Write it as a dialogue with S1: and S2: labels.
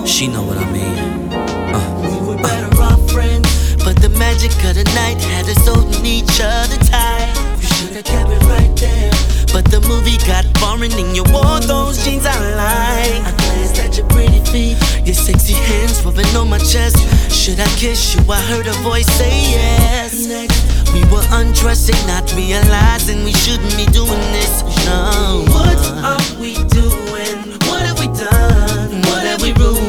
S1: She know what I mean.
S2: We were better off friends, but the magic of the night had us holding each other tight. You should've kept it right there, but the movie got boring and you wore those jeans I like. I glanced at your pretty feet, your sexy hands rubbing on my chest. Should I kiss you? I heard a voice say yes. Next, we were undressing, not realizing we shouldn't be doing this. No. What are we doing?